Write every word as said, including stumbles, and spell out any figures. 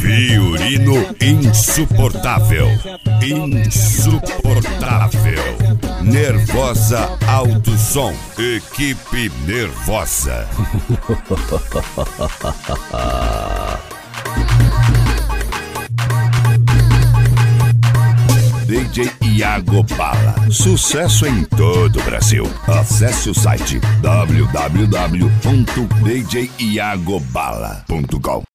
Fiorino insuportável. Insuportável. Nervosa Alto Som. Equipe nervosa. D J Iago Bala. Sucesso em todo o Brasil. Acesse o site w w w ponto d j iago bala ponto com.